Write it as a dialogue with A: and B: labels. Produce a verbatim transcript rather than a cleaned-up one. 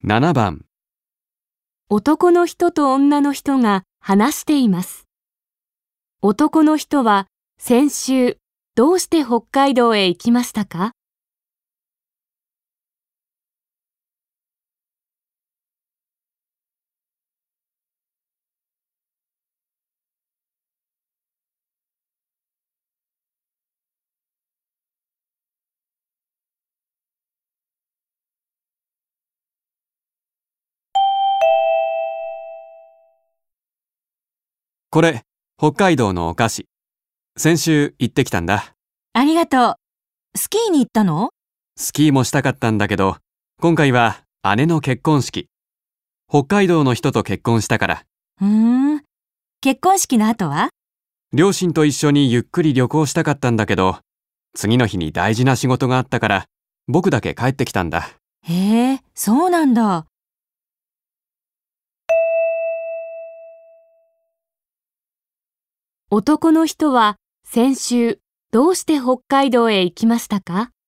A: ななばん、
B: 男の人と女の人が話しています。男の人は先週どうして北海道へ行きましたか？
A: これ、北海道のお菓子。先週行ってきたんだ。
C: ありがとう。スキーに行ったの？
A: スキーもしたかったんだけど、今回は姉の結婚式。北海道の人と結婚したから。
C: うーん。結婚式の後は？
A: 両親と一緒にゆっくり旅行したかったんだけど、次の日に大事な仕事があったから、僕だけ帰ってきたんだ。
C: へえ、そうなんだ。
B: 男の人は先週どうして北海道へ行きましたか？